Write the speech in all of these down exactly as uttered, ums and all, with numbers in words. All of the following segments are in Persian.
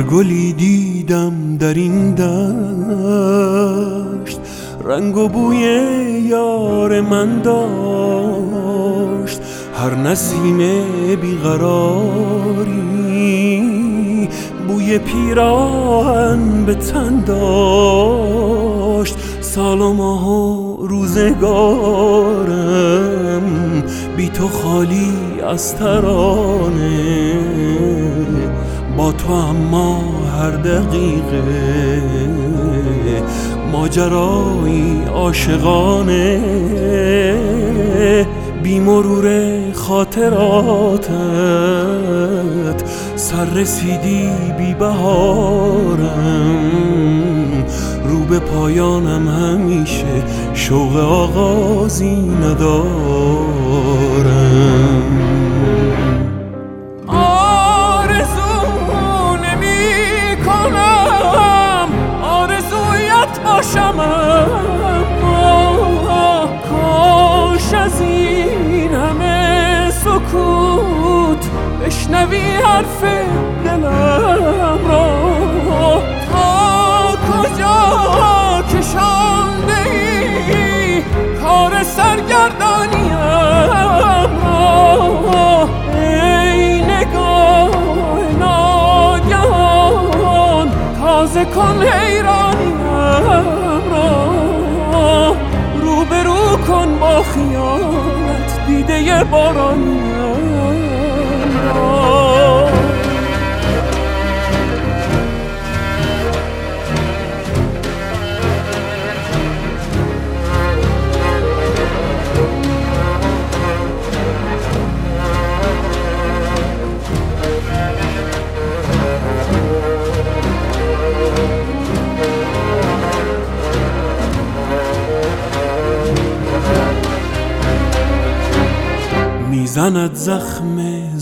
گلی دیدم در این دشت، رنگ و بوی یار من داشت. هر نسیم بیقراری بوی پیراهن به تن داشت. سال و ماه و روزگارم بی تو خالی از ترانه، با تو اما هر دقیقه ماجرایی عاشقانه. بی مرور خاطراتت سر رسیدی بی بهارم، رو به پایانم همیشه شوق آغازی ندارم. آرزو نمی کنم آرزویت باشم، کاش از این همه سکوت بشنوی حرف دلم را. تا کجا کشانده ای کار سرگردانیم را، ای نگاه ناگهان تازه کن حیرانیم را. روبرو کن با خیالت دیده بارانیم را. میزند زخم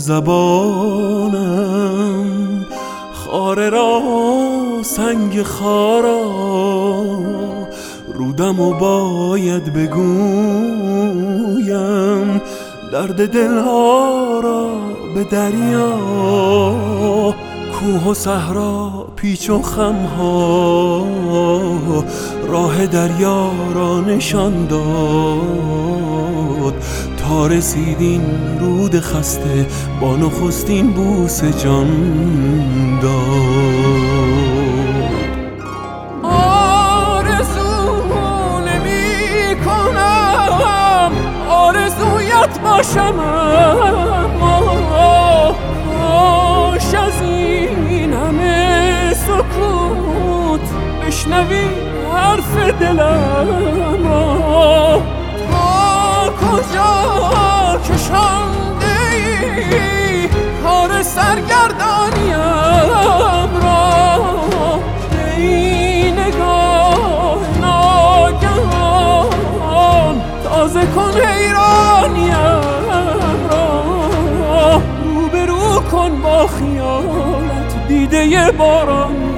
زبانم خاره را سنگ خارا، رودم و باید بگویم درد دلها را به دریا. کوه و صحرا پیچ و خمها راه دریا را نشان داد، تا رسیدین رود خسته با نخستین بوس جان داد. آرزو نمی کنم آرزویت باشم، کاش از این همه سکوت بشنوی حرف دلم را. تا کجا کشانده ای کار سرگردانیم را، ای نگاه ناگهان تازه کن حیرانیم را. روبرو کن با خیالت دیده باران